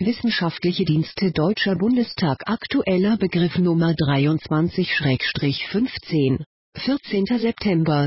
Wissenschaftliche Dienste Deutscher Bundestag. Aktueller Begriff Nummer 23/15, 14. September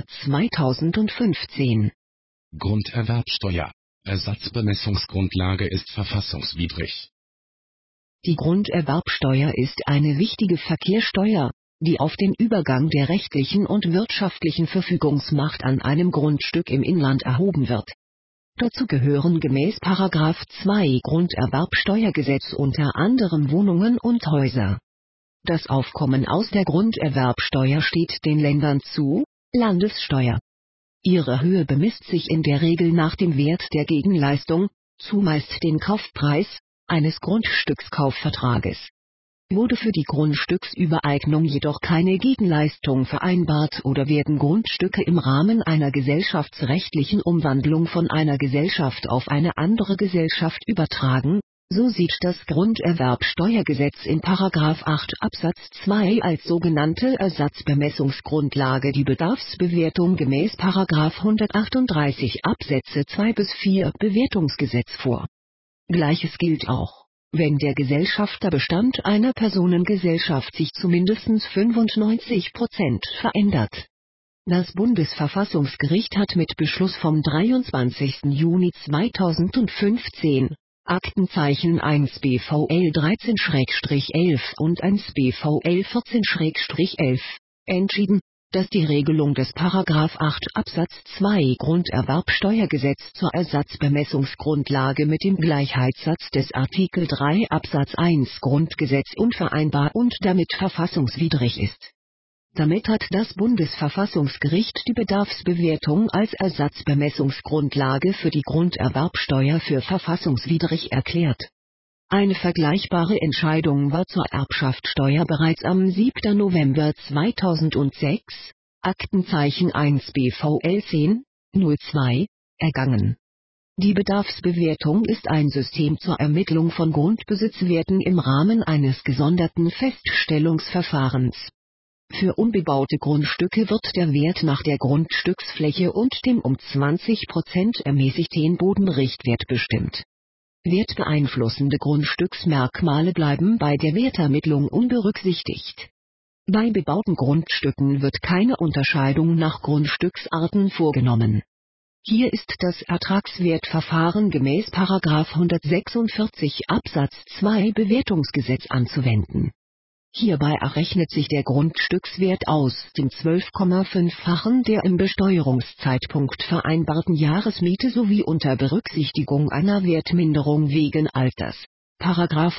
2015. Grunderwerbsteuer. Ersatzbemessungsgrundlage ist verfassungswidrig. Die Grunderwerbsteuer ist eine wichtige Verkehrssteuer, die auf den Übergang der rechtlichen und wirtschaftlichen Verfügungsmacht an einem Grundstück im Inland erhoben wird. Dazu gehören gemäß § 2 Grunderwerbsteuergesetz unter anderem Wohnungen und Häuser. Das Aufkommen aus der Grunderwerbsteuer steht den Ländern zu, Landessteuer. Ihre Höhe bemisst sich in der Regel nach dem Wert der Gegenleistung, zumeist den Kaufpreis, eines Grundstückskaufvertrages. Wurde für die Grundstücksübereignung jedoch keine Gegenleistung vereinbart oder werden Grundstücke im Rahmen einer gesellschaftsrechtlichen Umwandlung von einer Gesellschaft auf eine andere Gesellschaft übertragen, so sieht das Grunderwerbsteuergesetz in § 8 Absatz 2 als sogenannte Ersatzbemessungsgrundlage die Bedarfsbewertung gemäß § 138 Absätze 2 bis 4 Bewertungsgesetz vor. Gleiches gilt auch, wenn der Gesellschafterbestand einer Personengesellschaft sich zu mindestens 95% verändert. Das Bundesverfassungsgericht hat mit Beschluss vom 23. Juni 2015, Aktenzeichen 1 BVL 13/11 und 1 BVL 14/11, entschieden, dass die Regelung des § 8 Absatz 2 Grunderwerbsteuergesetz zur Ersatzbemessungsgrundlage mit dem Gleichheitssatz des Artikel 3 Absatz 1 Grundgesetz unvereinbar und damit verfassungswidrig ist. Damit hat das Bundesverfassungsgericht die Bedarfsbewertung als Ersatzbemessungsgrundlage für die Grunderwerbsteuer für verfassungswidrig erklärt. Eine vergleichbare Entscheidung war zur Erbschaftssteuer bereits am 7. November 2006, Aktenzeichen 1 BVL 10-02, ergangen. Die Bedarfsbewertung ist ein System zur Ermittlung von Grundbesitzwerten im Rahmen eines gesonderten Feststellungsverfahrens. Für unbebaute Grundstücke wird der Wert nach der Grundstücksfläche und dem um 20% ermäßigten Bodenrichtwert bestimmt. Wertbeeinflussende Grundstücksmerkmale bleiben bei der Wertermittlung unberücksichtigt. Bei bebauten Grundstücken wird keine Unterscheidung nach Grundstücksarten vorgenommen. Hier ist das Ertragswertverfahren gemäß § 146 Absatz 2 Bewertungsgesetz anzuwenden. Hierbei errechnet sich der Grundstückswert aus dem 12,5-fachen der im Besteuerungszeitpunkt vereinbarten Jahresmiete sowie unter Berücksichtigung einer Wertminderung wegen Alters. §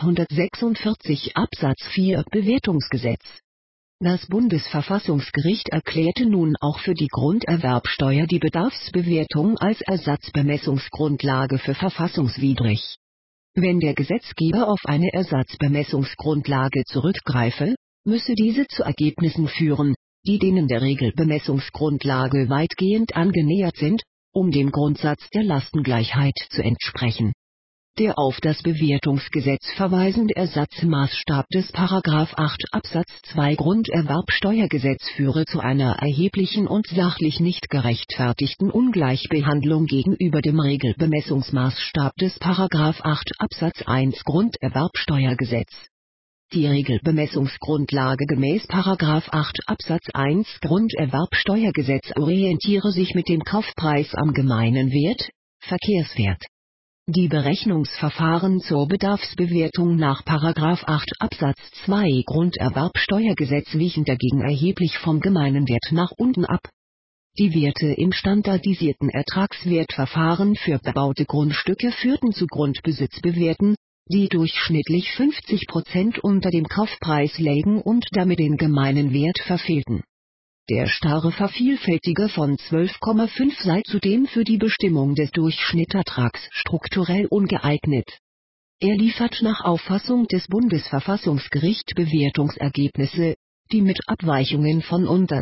146 Absatz 4 Bewertungsgesetz. Das Bundesverfassungsgericht erklärte nun auch für die Grunderwerbsteuer die Bedarfsbewertung als Ersatzbemessungsgrundlage für verfassungswidrig. Wenn der Gesetzgeber auf eine Ersatzbemessungsgrundlage zurückgreife, müsse diese zu Ergebnissen führen, die denen der Regelbemessungsgrundlage weitgehend angenähert sind, um dem Grundsatz der Lastengleichheit zu entsprechen. Der auf das Bewertungsgesetz verweisende Ersatzmaßstab des § 8 Absatz 2 Grunderwerbsteuergesetz führe zu einer erheblichen und sachlich nicht gerechtfertigten Ungleichbehandlung gegenüber dem Regelbemessungsmaßstab des § 8 Absatz 1 Grunderwerbsteuergesetz. Die Regelbemessungsgrundlage gemäß § 8 Absatz 1 Grunderwerbsteuergesetz orientiere sich mit dem Kaufpreis am gemeinen Wert, Verkehrswert. Die Berechnungsverfahren zur Bedarfsbewertung nach § 8 Absatz 2 Grunderwerbsteuergesetz wichen dagegen erheblich vom gemeinen Wert nach unten ab. Die Werte im standardisierten Ertragswertverfahren für bebaute Grundstücke führten zu Grundbesitzbewerten, die durchschnittlich 50% unter dem Kaufpreis lägen und damit den gemeinen Wert verfehlten. Der starre Vervielfältiger von 12,5 sei zudem für die Bestimmung des Durchschnittertrags strukturell ungeeignet. Er liefert nach Auffassung des Bundesverfassungsgerichts Bewertungsergebnisse, die mit Abweichungen von unter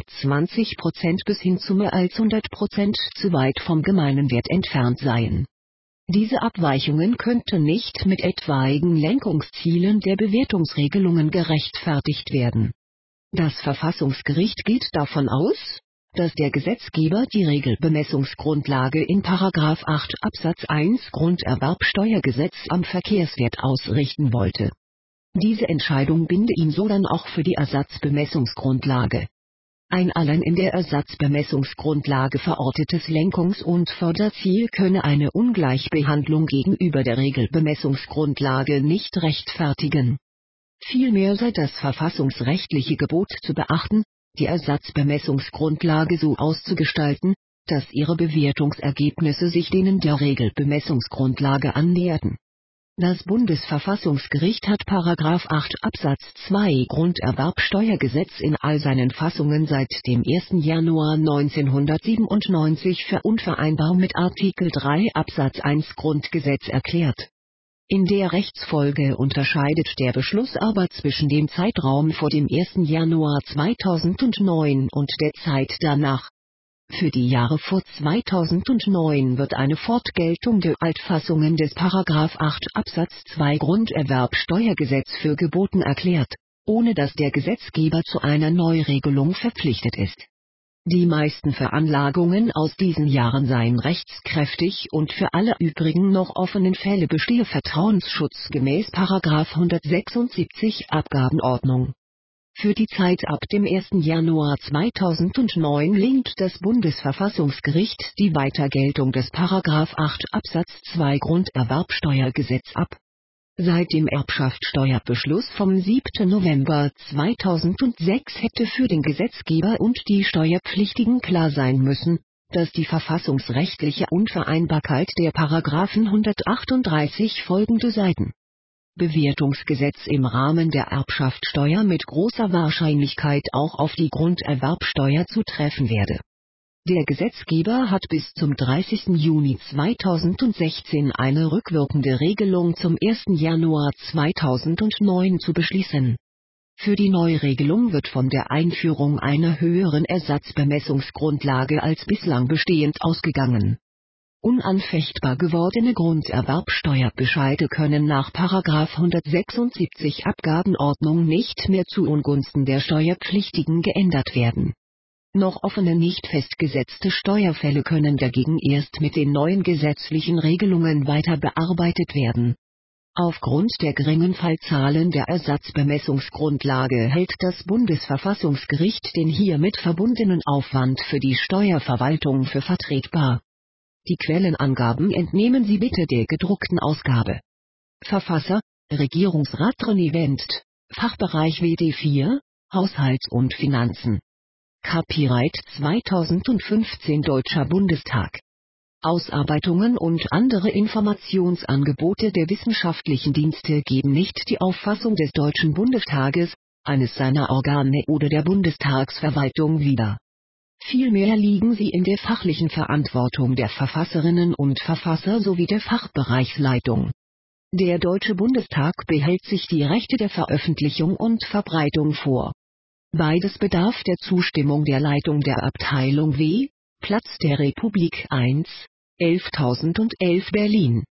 20% bis hin zu mehr als 100% zu weit vom gemeinen Wert entfernt seien. Diese Abweichungen könnten nicht mit etwaigen Lenkungszielen der Bewertungsregelungen gerechtfertigt werden. Das Verfassungsgericht geht davon aus, dass der Gesetzgeber die Regelbemessungsgrundlage in § 8 Absatz 1 Grunderwerbsteuergesetz am Verkehrswert ausrichten wollte. Diese Entscheidung binde ihn sodann auch für die Ersatzbemessungsgrundlage. Ein allein in der Ersatzbemessungsgrundlage verortetes Lenkungs- und Förderziel könne eine Ungleichbehandlung gegenüber der Regelbemessungsgrundlage nicht rechtfertigen. Vielmehr sei das verfassungsrechtliche Gebot zu beachten, die Ersatzbemessungsgrundlage so auszugestalten, dass ihre Bewertungsergebnisse sich denen der Regelbemessungsgrundlage annäherten. Das Bundesverfassungsgericht hat § 8 Absatz 2 Grunderwerbsteuergesetz in all seinen Fassungen seit dem 1. Januar 1997 für unvereinbar mit Artikel 3 Absatz 1 Grundgesetz erklärt. In der Rechtsfolge unterscheidet der Beschluss aber zwischen dem Zeitraum vor dem 1. Januar 2009 und der Zeit danach. Für die Jahre vor 2009 wird eine Fortgeltung der Altfassungen des § 8 Absatz 2 Grunderwerbsteuergesetz für geboten erklärt, ohne dass der Gesetzgeber zu einer Neuregelung verpflichtet ist. Die meisten Veranlagungen aus diesen Jahren seien rechtskräftig und für alle übrigen noch offenen Fälle bestehe Vertrauensschutz gemäß § 176 Abgabenordnung. Für die Zeit ab dem 1. Januar 2009 lehnt das Bundesverfassungsgericht die Weitergeltung des § 8 Absatz 2 Grunderwerbsteuergesetz ab. Seit dem Erbschaftssteuerbeschluss vom 7. November 2006 hätte für den Gesetzgeber und die Steuerpflichtigen klar sein müssen, dass die verfassungsrechtliche Unvereinbarkeit der § 138 folgende Seiten Bewertungsgesetz im Rahmen der Erbschaftssteuer mit großer Wahrscheinlichkeit auch auf die Grunderwerbsteuer zutreffen werde. Der Gesetzgeber hat bis zum 30. Juni 2016 eine rückwirkende Regelung zum 1. Januar 2009 zu beschließen. Für die Neuregelung wird von der Einführung einer höheren Ersatzbemessungsgrundlage als bislang bestehend ausgegangen. Unanfechtbar gewordene Grunderwerbsteuerbescheide können nach § 176 Abgabenordnung nicht mehr zu Ungunsten der Steuerpflichtigen geändert werden. Noch offene nicht festgesetzte Steuerfälle können dagegen erst mit den neuen gesetzlichen Regelungen weiter bearbeitet werden. Aufgrund der geringen Fallzahlen der Ersatzbemessungsgrundlage hält das Bundesverfassungsgericht den hiermit verbundenen Aufwand für die Steuerverwaltung für vertretbar. Die Quellenangaben entnehmen Sie bitte der gedruckten Ausgabe. Verfasser: Regierungsrat René Wendt, Fachbereich WD4, Haushalt und Finanzen. Copyright 2015 Deutscher Bundestag. Ausarbeitungen und andere Informationsangebote der wissenschaftlichen Dienste geben nicht die Auffassung des Deutschen Bundestages, eines seiner Organe oder der Bundestagsverwaltung wider. Vielmehr liegen sie in der fachlichen Verantwortung der Verfasserinnen und Verfasser sowie der Fachbereichsleitung. Der Deutsche Bundestag behält sich die Rechte der Veröffentlichung und Verbreitung vor. Beides bedarf der Zustimmung der Leitung der Abteilung W, Platz der Republik 1, 11.011 Berlin.